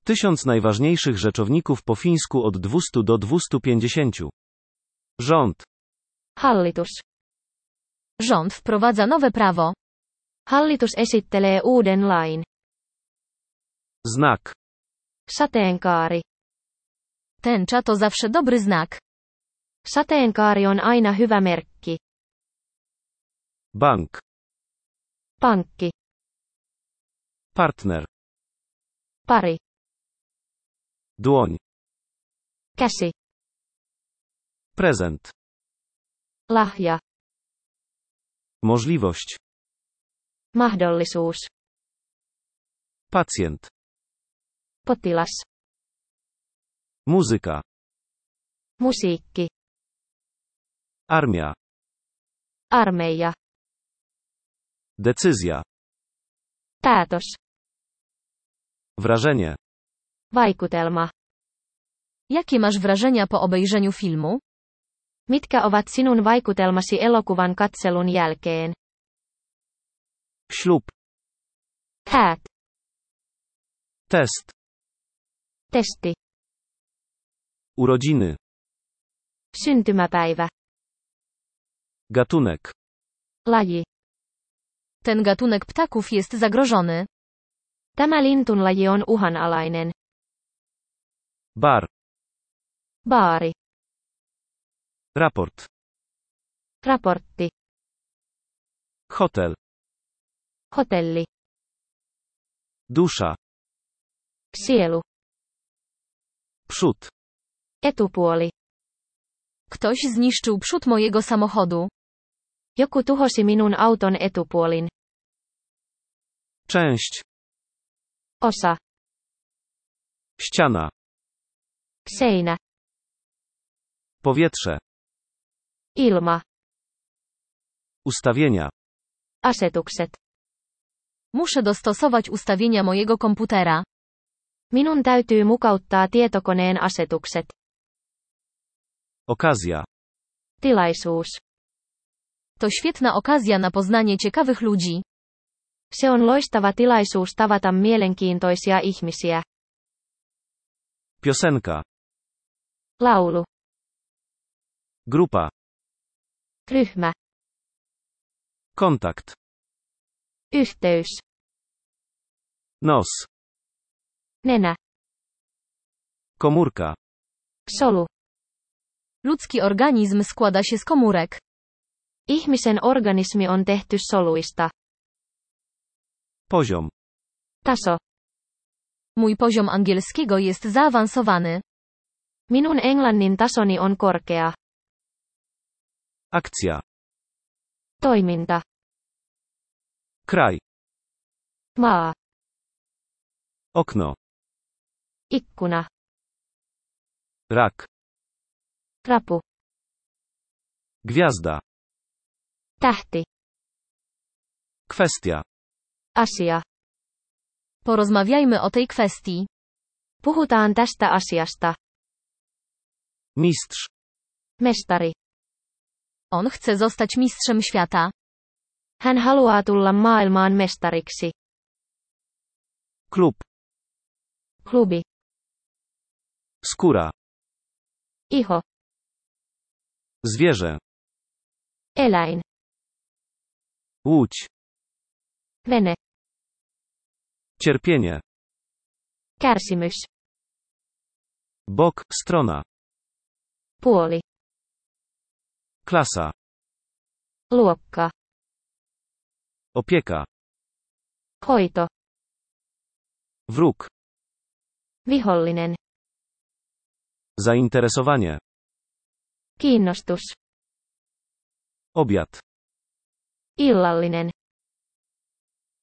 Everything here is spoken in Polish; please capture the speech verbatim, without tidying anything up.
Tysiąc najważniejszych rzeczowników po fińsku od dwustu do dwustu pięćdziesięciu. Rząd. Hallitus. Rząd wprowadza nowe prawo. Hallitus esittelee uuden lain. Znak. Sateenkaari. Tęcza to zawsze dobry znak. Sateenkaari on aina hyvä merkki. Bank. Pankki. Partner. Pari. Dłoń. Käsi. Prezent. Lahja. Możliwość. Mahdollisuus. Pacjent. Potilas. Muzyka. Musiikki. Armia. Armeija. Decyzja. Päätös. Wrażenie. Vaikutelma. Jakie masz wrażenia po obejrzeniu filmu? Mitkä ovat sinun vaikutelmasi elokuvan katselun jälkeen? Ślub. Häät. Test. Testi. Urodziny. Syntymäpäivä. Gatunek. Laji. Ten gatunek ptaków jest zagrożony. Tämä lintunlaji on uhanalainen. Bar. Baari. Raport. Raportti. Hotel. Hotelli. Dusza. Sielu. Przód. Etupuoli. Ktoś zniszczył przód mojego samochodu. Joku tuhosi minun auton etupuolin. Część. Osa. Ściana. Seinä. Powietrze. Ilma. Ustawienia. Asetukset. Muszę dostosować ustawienia mojego komputera. Minun täytyy mukauttaa tietokoneen asetukset. Okazja. Tilaisuus. To świetna okazja na poznanie ciekawych ludzi. Se on loistava tilaisuus tavata mielenkiintoisia ihmisiä. Piosenka. Laulu. Grupa. Ryhmä. Kontakt. Yhteys. Nos. Nenä. Komórka. Solu. Ludzki organizm składa się z komórek. Ihmisen organismi on tehty soluista. Poziom. Taso. Mój poziom angielskiego jest zaawansowany. Minun englannin tasoni on korkea. Akcja. Toiminta. Kraj. Maa. Okno. Ikkuna. Rak. Rapu. Gwiazda. Tähti. Kwestia. Asia. Porozmawiajmy o tej kwestii. Puhutaan tästä asiasta. Mistrz. Mestari. On chce zostać mistrzem świata. Hän haluaa tulla maailmaan mestariksi. Klub. Klubi. Skóra. Iho. Zwierzę. Eläin. Łódź. Vene. Cierpienie. Kärsimys. Bok, strona. Puoli. Klasa. Luokka. Opieka. Hoito. Wróg. Vihollinen. Zainteresowanie. Kiinnostus. Obiad. Illallinen.